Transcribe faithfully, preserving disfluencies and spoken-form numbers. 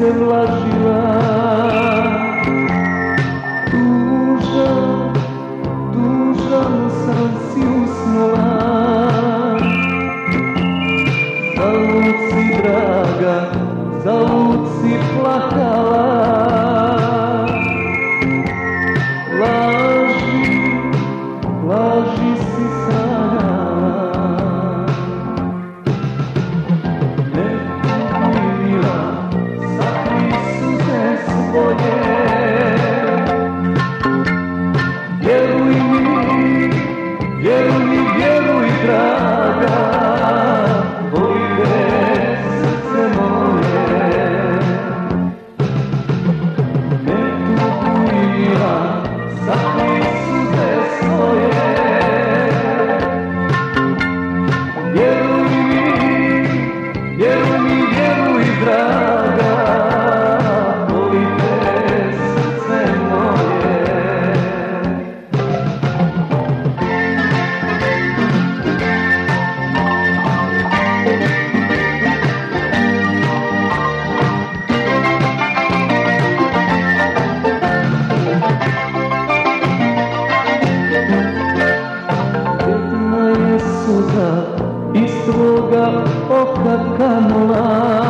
se vlažila. Tužan, tužan sam si usnula. Zalud si draga, zalud si plakala. Laži, laži si sanjala. Ne umila, sakri suze svoje. Vjeruj mi, vjeruj mi, vjeruj draga, boli te srce moje. Ne umila, sakri suze svoje. Vjeruj mi, vjeruj mi, vjeruj draga, boli te srce moje. Jedna je suza iz tvoga oka kanula.